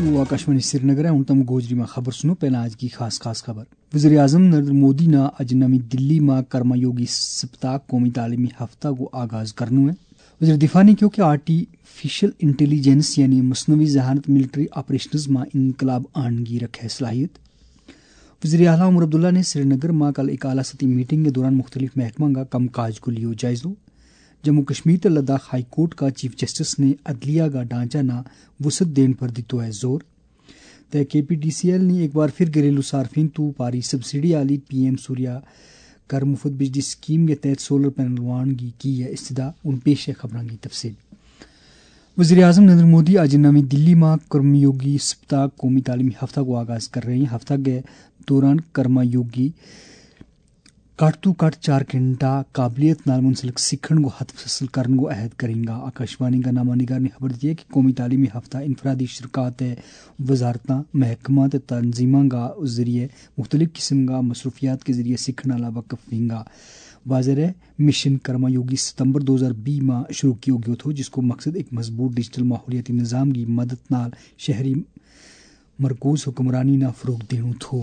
تو آکاشوانی سری نگر ہے ہوں تم گوجری میں خبر سنو. پہلا آج کی خاص خبر. وزیر اعظم نریندر مودی نے اج نئی دلی میں کرما یوگی سپتاہ قومی تعلیمی ہفتہ کو آغاز کرنو ہے. وزیر دفاع نے کہا کہ آرٹیفیشل انٹیلیجنس یعنی مصنوعی ذہانت ملٹری آپریشنز میں انقلاب آنگی رکھے صلاحیت. وزیر اعلیٰ عمر عبداللہ نے سری نگر میں کل ایک اعلیٰ سطحی میٹنگ کے دوران مختلف محکمہ کا کم کاج کو لیو جائزہ. جموں کشمیر تے لداخ ہائی کورٹ کا چیف جسٹس نے عدلیہ کا ڈھانچہ نہ وسعت دین پر دیتو ہے زور. تے کے پی ٹی سی ایل نے ایک بار پھر گھریلو صارفین تو پاری سبسڈی والی پی ایم سوریا گھر مفت بجلی اسکیم کے تحت سولر پینل وانگی کی ہے استدا. ان پیش ہے خبراں کی تفصیل. وزیر اعظم نریندر مودی آج نئی دلی میں کرما یوگی سپتاہ قومی تعلیمی ہفتہ کو آغاز کر رہے ہیں. ہفتہ کے دوران کرما یوگی کٹ تو کٹ 4 گھنٹہ قابلیت نال منسلک سیکھن کو ہدف حاصل کرنے کو عہد کریں گا. آکاشوانی کا نامہ نگار نے خبر دی ہے کہ قومی تعلیمی ہفتہ انفرادی شرکات وزارتاں محکمہ تے تنظیماں کا ذریعے مختلف قسم کا مصروفیات کے ذریعے سیکھنے والا وقف ہوئیں گا. واضح ہے مشن کرما یوگی ستمبر 2020 میں شروع کیا گیا تھا جس کو مقصد ایک مضبوط ڈیجیٹل ماحولیاتی نظام کی مدد نال شہری مرکوز حکمرانی نہ فروغ دینا تھو.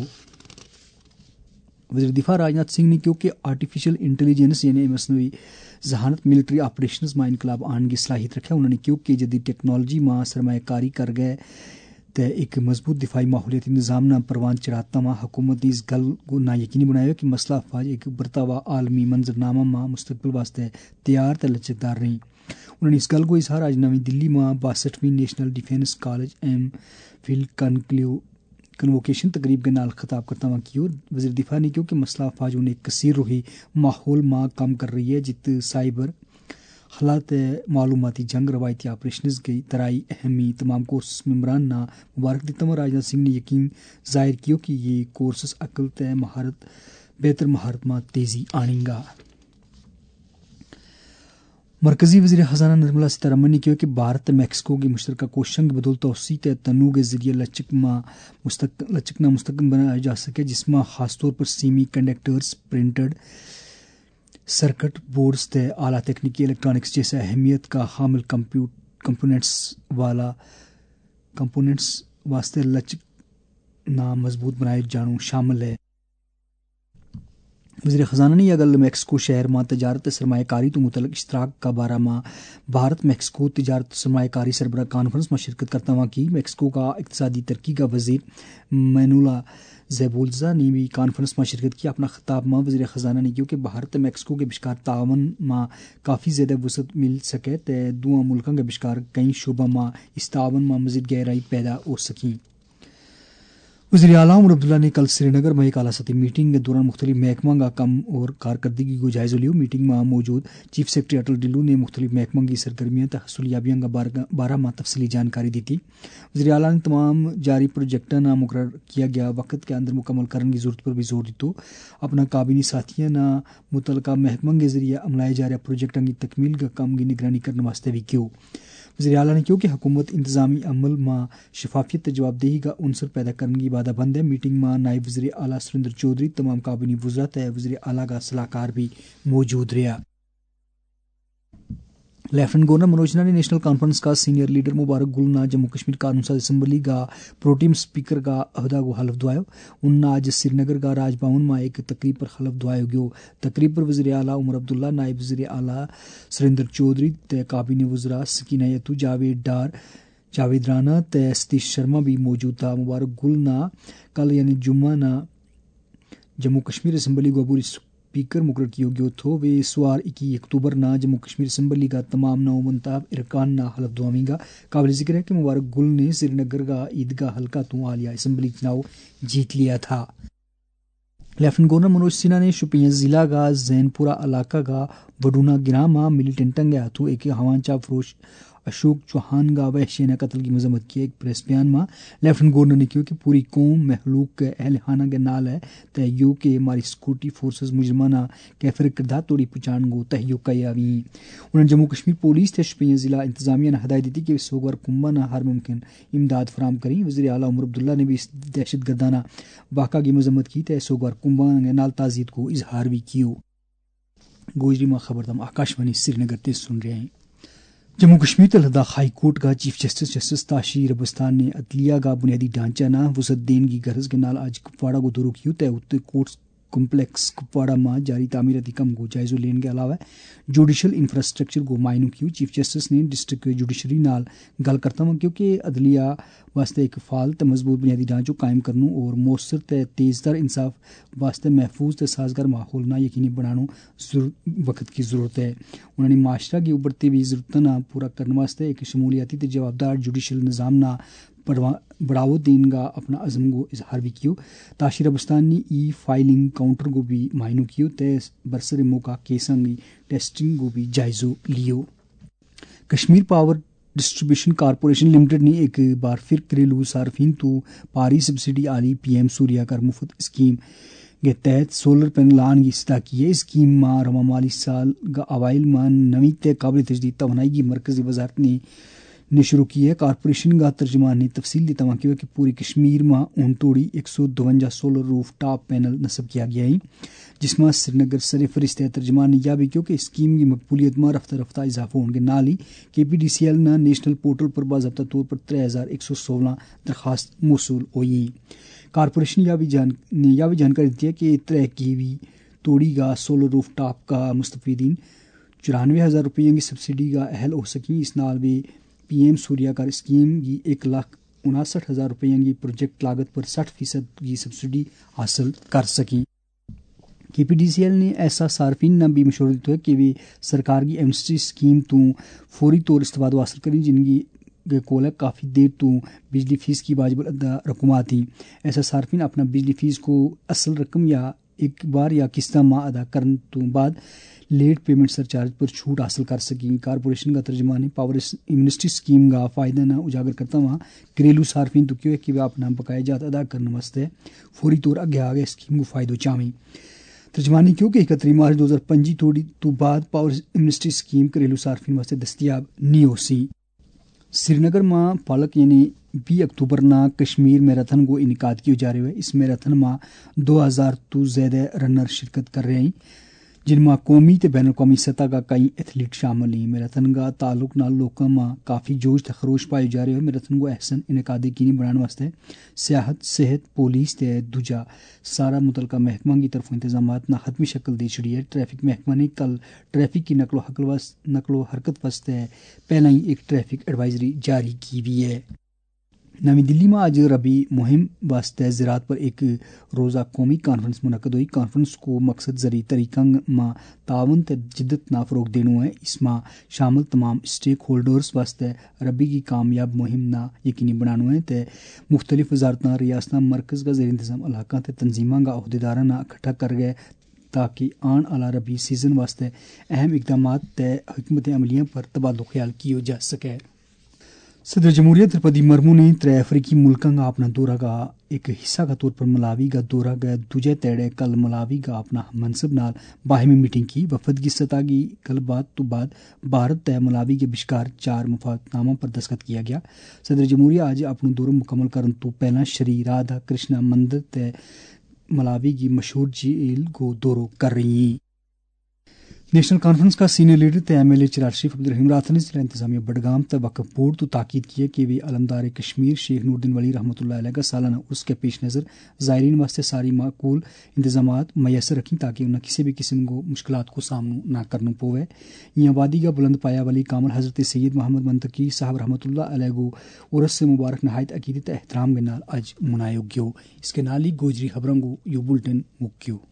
وزیر دفاع راجناتھ سنگھ نے کہا کہ آرٹیفیشل انٹیلیجنس یعنی مصنوعی ذہانت ملٹری آپریشنز میں انقلاب آنے کی صلاحیت رکھے. انہوں نے کہا کہ جدید ٹیکنالوجی میں سرمایہ کاری کر گئے تے ایک مضبوط دفاعی ماحولیاتی نظام نہ پروان چڑھاتا میں حکومت نے اس گل کو نا یقینی بنایا کہ مسئلہ افواج ایک برتا ہوا عالمی منظرنامہ میں مستقبل واسطے تیار تے لچکدار رہیں. انہوں نے اس گل کو اظہار آج نئی دلی میں 62ویں national defence college M phil convocation تقریب کے نال خطاب کرتا ہوا کیا. وزیر دفاع نے کہا کہ مسئلہ افواج انہیں ایک کثیر روحی ماحول میں کام کر رہی ہے جت سائبر حالات معلوماتی جنگ روایتی آپریشنز کی ترائی اہمی تمام کورسز ممبران نہ مبارک دیتا ہوں. راجناتھ سنگھ نے یقین ظاہر کیا کہ یہ کورسز عقل تے مہارت بہتر مہارت میں تیزی آنیں گا. مرکزی وزیر خزانہ نرملا سیتارمن نے کہا کہ بھارت میکسیکو کی مشترکہ کوششوں کی بدولت توسیع تے تنوع کے ذریعے لچکنا مستقبل بنایا جا سکے جس میں خاص طور پر semiconductors printed circuit boards تے اعلیٰ تکنیکی الیکٹرانکس جیسے اہمیت کا حامل کمپوننٹس واسطے لچکنا مضبوط بنائے جانوں شامل ہے. وزیر خزانہ نے یہ گل میکسیکو شہر میں تجارت سرمایہ کاری تو متعلق اشتراک کا بارہ میں بھارت میکسیکو تجارت سرمایہ کاری سربراہ کانفرنس میں شرکت کرتا ہوا کی. میکسیکو کا اقتصادی ترقی کا وزیر مینولا زیبولزا نے بھی کانفرنس میں شرکت کی. اپنا خطاب میں وزیر خزانہ نے کہا کہ بھارت میکسیکو کے بشکار تعاون میں کافی زیادہ وسعت مل سکے تے دونوں ملکوں کے بشکار کئی شعبوں میں اس تعاون میں مزید گہرائی پیدا ہو سکی. وزیر اعلیٰ عمر عبداللہ نے کل سری نگر میں ایک اعلیٰ سطحی میٹنگ کے دوران مختلف محکموں کا کم اور کارکردگی کو جائزہ لیا. میٹنگ میں موجود چیف سیکرٹری اٹل ڈلو نے مختلف محکموں کی سرگرمیاں تے حصولیابیوں کا بارہ میں تفصیلی جانکاری دی تھی. وزیر اعلیٰ نے تمام جاری پروجیکٹوں نہ مقرر کیا گیا وقت کے اندر مکمل کرنے کی ضرورت پر بھی زور دیتا. اپنا کابینی ساتھیوں نہ متعلقہ محکموں کے ذریعے عملائے جا رہے پروجیکٹوں کی تکمیل کا کام کی نگرانی کرنے واسطے بھی کیوں. وزیر اعلیٰ نے کہا کہ حکومت انتظامی عمل میں شفافیت جواب دہی کا عنصر پیدا کرنے کی وعدہ بند ہے. میٹنگ میں نائب وزیر اعلیٰ سریندر چودھری تمام کابینی وزراء تے وزیر اعلیٰ کا صلاح کار بھی موجود رہا. لیفٹنٹ گورنر منوج سنہا نے نیشنل کانفرنس کا سینئر لیڈر مبارک گل نے جموں کشمیر قانون ساز اسمبلی کا پروٹیم اسپیکر کا عہدہ کو حلف دعایا. انہوں نے آج سری نگر کا راج بھون میں ایک تقریب پر حلف دعایا گیا. تقریب پر وزیر اعلیٰ عمر عبداللہ نائب وزیر اعلیٰ سریندر چودھری تے کابینی وزراء سکینہ یتو جاوید رانا تے ستیش شرما بھی موجود تھا. مبارک گل نے کل یعنی جمعہ نہ جموں کشمیر اسمبلی کو عبوری اسپیکر مقرر کیا گیا تھا. وہ سوار 21 اکتوبر نہ جموں کشمیر اسمبلی کا تمام نو منتخب ارکان نہ حلف دعائیں گا. قابل ذکر ہے کہ مبارک گل نے سری نگر کا عیدگاہ حلقہ تو عالیہ اسمبلی چناؤ جیت لیا تھا. لیفٹنٹ گورنر منوج سنہا نے شوپیاں ضلع کا زین پورہ علاقہ کا وڈونا گراں میں ملیٹنٹوں کے ہاتھوں ایک ہوانچہ فروش اشوک چوہان کا وحشیانہ قتل کی مذمت کی. ایک پریس بیان میں لیفٹنٹ گورنر نے کہا کہ پوری قوم محلوق کے اہل خانہ کے نال ہے تے یو کہ ہماری سیکورٹی فورسز مجرمانہ کیفر کردار توڑی پہچان گو تہیو کیا ہوئی. انہوں نے جموں کشمیر پولیس تے شوپیاں ضلع انتظامیہ نے ہدایت دی کہ سوگوار کنبہ نہ ہر ممکن امداد فراہم کریں. وزیر اعلیٰ عمر عبداللہ نے بھی اس دہشت گردانہ واقعہ کی مذمت کی تے سوگوار کنبہ کے نال تعزیت کو اظہار بھی کیو. گوجری میں خبر تم آکاشوانی سری نگر تے سن رہے ہیں. جموں کشمیر تے لداخ ہائی کورٹ کا چیف جسٹس تاشی ربستان نے عدلیہ کا بنیادی ڈھانچہ نہ وسعت دین کی غرض کے نال آج کپواڑہ کو دورو کیوں تے اتنے کورٹس کمپلیکس کپواڑہ میں جاری تعمیراتی کم کو جائزہ لینے کے علاوہ جوڈیشل انفراسٹرکچر کو معائنہ کیوں. چیف جسٹس نے ڈسٹرکٹ جوڈیشری نال گل کرتا ہوں کیونکہ عدلیہ واسطے ایک فعال تے مضبوط بنیادی ڈھانچہ قائم کرنے اور مؤثر تے تیز تر انصاف واسطے محفوظ تے سازگار ماحول نہ یقینی بنانا وقت کی ضرورت ہے. انہوں نے معاشرہ کی ابھرتی ہوئی ضرورتوں پورا کرنے واسطے ایک شمولیاتی تے جوابدار جوڈیشل نظام نہ بڑھاوا دین کا اپنا عزم کو اظہار بھی کیوں. تاشی ربستان نے ای فائلنگ کاؤنٹر کو بھی معائنہ کیوں تے برسر موقع کیساں کی ٹیسٹنگ کو بھی جائزہ لیو. Kashmir power distribution corporation limited نے ایک بار پھر گھریلو صارفین تو پاری سبسڈی آلی پی ایم سوریا گھر مفت اسکیم کے تحت سولر پینل لان کی افتتاح کی ہے. اسکیم ماں رواں مالی سال کا اوائل ماں نویں تے قابل تجدید توانائی کی مرکزی وزارت نے شروع کی ہے. کارپوریشن کا ترجمان نے تفصیل دیتا ہوا کہ پوری کشمیر میں اون توڑی 152 سولر روف ٹاپ پینل نصب کیا گیا ہے جس میں سری نگر سر فہرست ہے. ترجمان نے یہ بھی کیونکہ اسکیم کی مقبولیت میں رفتہ رفتہ اضافہ ہونے کے نال ہی K P D C L نے نیشنل پورٹل پر باضابطہ طور پر 3116 درخواست موصول ہوئی. کارپوریشن نے یہ بھی جانکاری دی ہے کہ 3 کیوی توڑی کا سولر روف ٹاپ کا مستفیدین 94,000 روپے کی سبسڈی کا اہل ہو سکیں. اس نال بھی پی ایم سوریا گھر اسکیم کی 1,59,000 روپے کی پروجیکٹ لاگت پر 60% کی سبسڈی حاصل کر سکیں. کے پی ڈی سی ایل نے ایسا صارفین نے بھی مشورہ دیتا ہے کہ وہ سرکار کی ایمنسٹی اسکیم تو فوری طور استفادہ حاصل کریں جن کی کول کافی دیر تو بجلی فیس کی واجب ادا رقومات تھیں. ایسا صارفین اپنا بجلی فیس کو اصل رقم یا ایک بار یا قسط ماہ ادا کرنے تو بعد لیٹ پیمنٹ سرچارج پر چھوٹ حاصل کر سکیں. کارپوریشن کا ترجمان پاور ایمنسٹی اسکیم کا فائدہ نہ اجاگر کرتا ہوا گھریلو صارفین تو کیوں ہے کہ وہ اپنا بقایا جات ادا کرنے واسطے فوری طور آگے اسکیم کو فائدہ چاہیں. ترجمان نے کیوں کہ 31 مارچ 2025 توڑی تو بعد پاور ایمنسٹی اسکیم گھریلو صارفین واسطے دستیاب نہیں ہو سی. سری نگر میں پالک یعنی 20 اکتوبر نہ کشمیر میراتھن کو انعقاد کیے جا رہے ہیں. اس میراتھن میں 2000 تو زیادہ رنر شرکت کر رہے ہیں جن میں قومی تے بین الاقوامی سطح کا کئی ایتھلیٹ شامل ہیں. میراتھن کا تعلق نال لوگوں میں کافی جوش تے خروش پائے جا رہے ہیں. میراتھن کو احسن انعقاد یقینی بنانے واسطے سیاحت صحت پولیس تے دوجا سارا متعلقہ محکمہ کی طرف انتظامات نہ حتمی شکل دی چھڑی ہے. ٹریفک محکمہ نے کل ٹریفک کی نقل و حرکت واسطے پہلے ہی ایک ٹریفک ایڈوائزری جاری کی ہوئی ہے. نئی دلی میں آج ربی مہم واسطے زراعت پر ایک روزہ قومی کانفرنس منعقد ہوئی. کانفرنس کو مقصد زرعی طریقہ میں تعاون تے جدت نہ فروغ دینا ہے. اس میں شامل تمام اسٹیک ہولڈرز واسطے ربی کی کامیاب مہم نہ یقینی بنانا ہے تے مختلف وزارتاں ریاستاں مرکز کا زیر انتظام علاقہ تے تنظیماں کا عہدیداراں نہ اکٹھا کر گئے تاکہ آن والا ربی سیزن واسطے اہم اقدامات تے حکمت عملیاں پر تبادلہ خیال کیا جا سکے. صدر جمہوریہ درپدی مرمو نے 3 افریقی ملکوں کا اپنا دورہ کا ایک حصہ کا طور پر ملاوی کا دورہ گئے دوجے تیڑے کل ملاوی کا اپنا منصب نال باہمی میٹنگ کی. وفد کی سطح کی گل بات تو بعد بھارت تے ملاوی کے بشکار 4 مفاہمت ناموں پر دستخط کیا گیا. صدر جمہوریہ آج اپنا دورہ مکمل کرنے تو پہلا شری رادھا کرشنا مندر تے ملاوی کی مشہور جھیل کو دورہ کر رہی ہیں. نیشنل کانفرنس کا سینئر لیڈر تے ایم ایل اے چراغ شریف عبدالرحیم راٹھر نے ضلع انتظامیہ بڈگام تے وقف بورڈ تو تاکید کی ہے کہ وہ علمدار کشمیر شیخ نور الدین ولی رحمۃ اللہ علیہ کا سالانہ عرس کے پیش نظر زائرین واسطے ساری معقول انتظامات میسر رکھیں تاکہ انہیں کسی بھی قسم کو مشکلات کو سامنا نہ کرنا پوے. یہاں وادی کا بلند پایا ولی کامل حضرت سید محمد منتقی صاحب رحمۃ اللہ علیہ کو عرس سے مبارک نہایت عقیدت احترام کے نال اج منایا گیو. اس کے نال ہی گوجری خبروں کو یو بلٹن مکیو.